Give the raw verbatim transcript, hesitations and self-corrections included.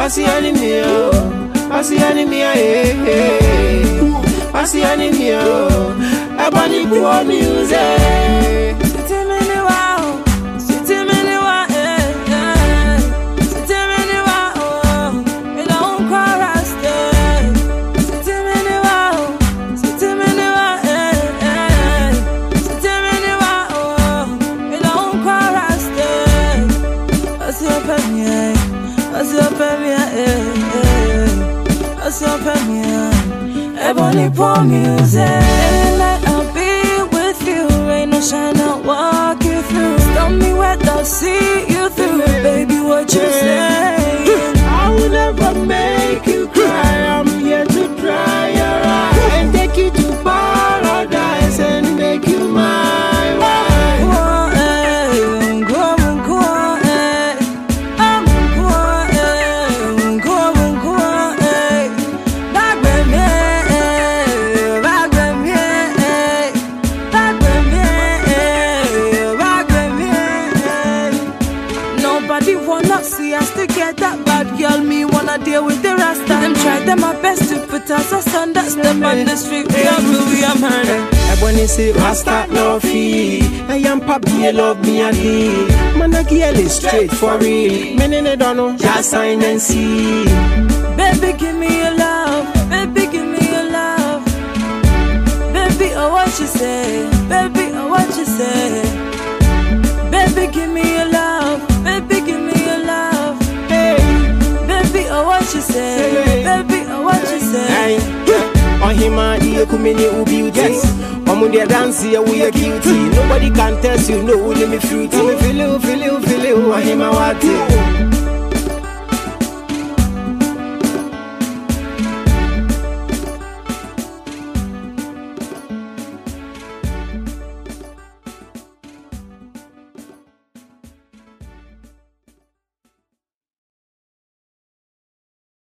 I see enemy, oh, I see enemy, hey, hey. I see enemy, oh, I bunny poor music. Ebony poor music. Any night I'll be with you. Rain or shine, I'll walk you through. Stop me wet, I'll see you through. Baby, what you say? I will never make you cry. I'm here to dry your eyes and take you to paradise and make you my wife. See us together, bad girl, me wanna deal with the rasta. Them try them my best to put us asunder. Step on the street, we are blue, we are murder. I wanna say rasta no fee. I am papi, love me a day. Man a girl is straight for real. Men in the don't know, just sign and see. Baby, give me your love. Baby, give me your love. Baby, oh what you say? Baby, oh what you say? Baby, give me your love. Baby, give me your love. Hey, baby, oh what you say? Baby, oh what you say? On him and he kumini ubi yes. Omu de dance here we are guilty. Nobody can test you, no, let me fruity. Me feel you, feel you, feel you. On him and what?